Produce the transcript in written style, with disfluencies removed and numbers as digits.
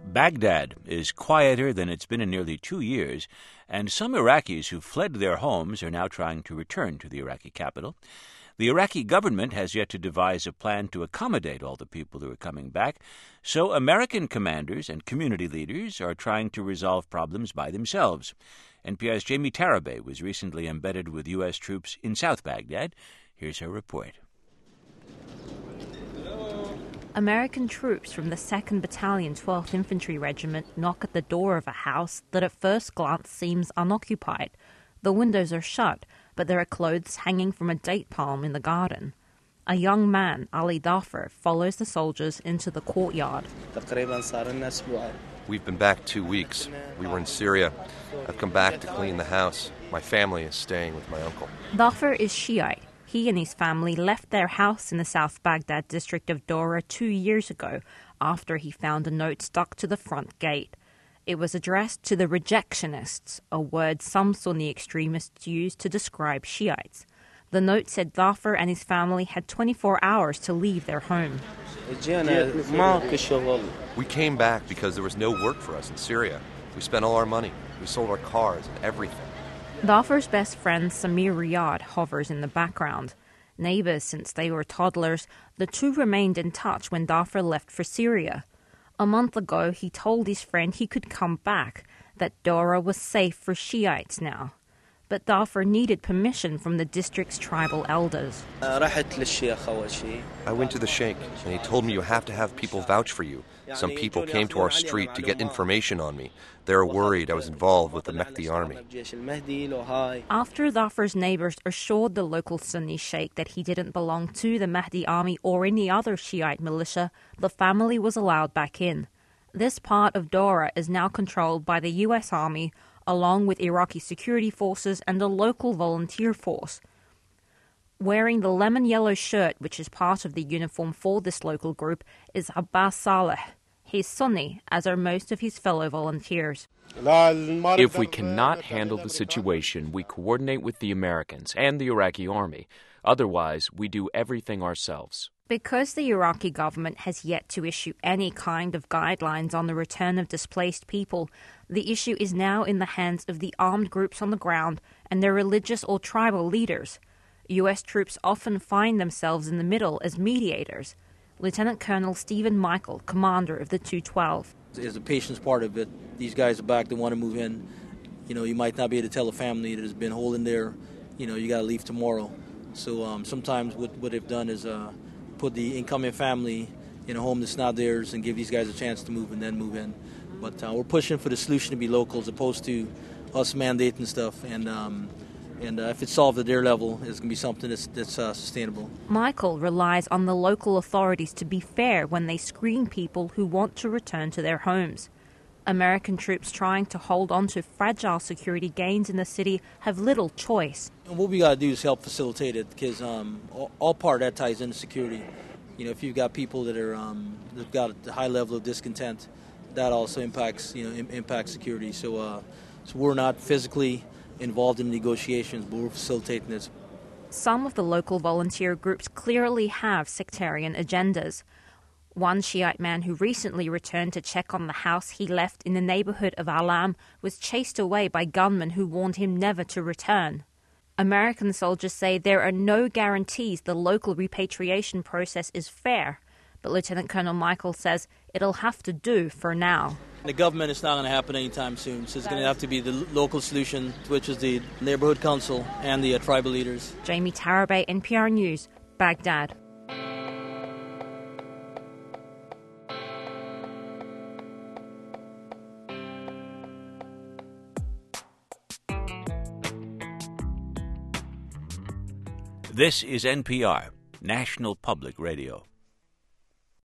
Baghdad is quieter than it's been in nearly 2 years, and some Iraqis who fled their homes are now trying to return to the Iraqi capital. The Iraqi government has yet to devise a plan to accommodate all the people who are coming back, so American commanders and community leaders are trying to resolve problems by themselves. NPR's Jamie Tarabay was recently embedded with U.S. troops in South Baghdad. Here's her report. American troops from the 2nd Battalion, 12th Infantry Regiment knock at the door of a house that at first glance seems unoccupied. The windows are shut, but there are clothes hanging from a date palm in the garden. A young man, Ali Dhafar, follows the soldiers into the courtyard. We've been back 2 weeks. We were in Syria. I've come back to clean the house. My family is staying with my uncle. Dhafar is Shiite. He and his family left their house in the South Baghdad district of Dora 2 years ago after he found a note stuck to the front gate. It was addressed to the rejectionists, a word some Sunni extremists use to describe Shiites. The note said Dhafar and his family had 24 hours to leave their home. We came back because there was no work for us in Syria. We spent all our money. We sold our cars and everything. Dhafar's best friend Samir Riyad hovers in the background. Neighbours since they were toddlers, the two remained in touch when Dhafar left for Syria. A month ago, he told his friend he could come back, that Dora was safe for Shiites now. But Dhafar needed permission from the district's tribal elders. I went to the sheikh, and he told me you have to have people vouch for you. Some people came to our street to get information on me. They were worried I was involved with the Mahdi army. After Dhafar's neighbors assured the local Sunni sheikh that he didn't belong to the Mahdi army or any other Shiite militia, the family was allowed back in. This part of Dora is now controlled by the U.S. Army, along with Iraqi security forces and a local volunteer force. Wearing the lemon-yellow shirt, which is part of the uniform for this local group, is Abbas Saleh. He's Sunni, as are most of his fellow volunteers. If we cannot handle the situation, we coordinate with the Americans and the Iraqi army. Otherwise, we do everything ourselves. Because the Iraqi government has yet to issue any kind of guidelines on the return of displaced people, the issue is now in the hands of the armed groups on the ground and their religious or tribal leaders. U.S. troops often find themselves in the middle as mediators. Lieutenant Colonel Stephen Michael, commander of the 212. There's the patience part of it. These guys are back, they want to move in. You might not be able to tell a family that has been holding there, you got to leave tomorrow. So sometimes what they've done is put the incoming family in a home that's not theirs and give these guys a chance to move and then move in. But we're pushing for the solution to be local as opposed to us mandating stuff. And if it's solved at their level, it's going to be something that's sustainable. Michael relies on the local authorities to be fair when they screen people who want to return to their homes. American troops trying to hold on to fragile security gains in the city have little choice. And what we got to do is help facilitate it, because all part of that ties into security. If you've got people that are that've got a high level of discontent, that also impacts security. So we're not physically involved in negotiations, but we're facilitating this. Some of the local volunteer groups clearly have sectarian agendas. One Shiite man who recently returned to check on the house he left in the neighborhood of Alam was chased away by gunmen who warned him never to return. American soldiers say there are no guarantees the local repatriation process is fair, but Lieutenant Colonel Michael says it'll have to do for now. The government is not going to happen anytime soon, so it's going to have to be the local solution, which is the neighborhood council and the tribal leaders. Jamie Tarabay, NPR News, Baghdad. This is NPR, National Public Radio.